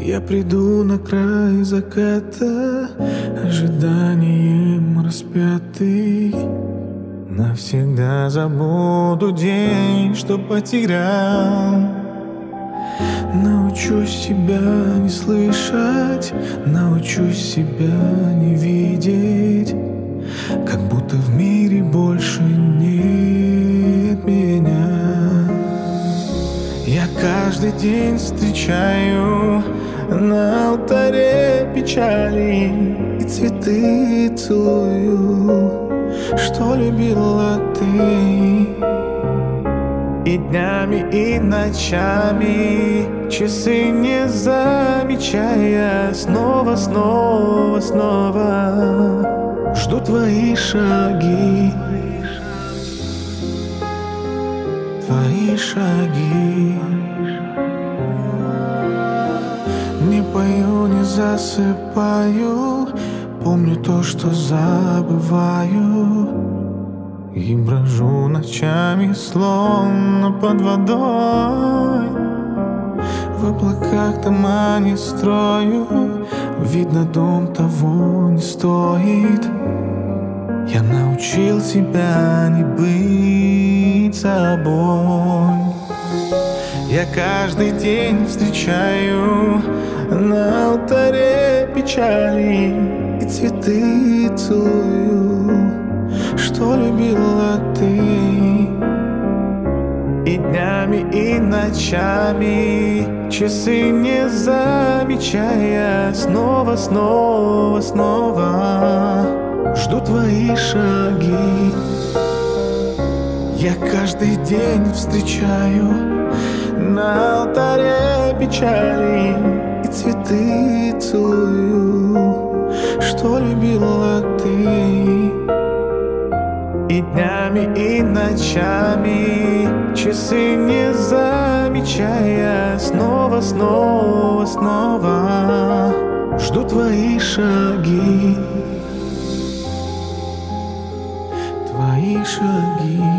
Я приду на край заката, ожиданием распятый. Навсегда забуду день, что потерял. Научусь себя не слышать, научусь себя не видеть, как будто в мире больше нет меня. Я каждый день встречаю на алтаре печали и цветы целую, что любила ты. И днями, и ночами, часы не замечая, снова, снова, снова жду твои шаги, твои шаги. Не пою, не засыпаю, помню то, что забываю, и брожу ночами, словно под водой. В облаках дома не строю, видно, дом того не стоит. Я научил себя не быть собой. Я каждый день встречаю на алтаре печали и цветы целую, что любила ты. И днями, и ночами, часы не замечая, снова, снова, снова жду твои шаги. Я каждый день встречаю на алтаре печали и цветы целую, что любила ты. И днями, и ночами, часы не замечая, снова, снова, снова жду твои шаги, твои шаги.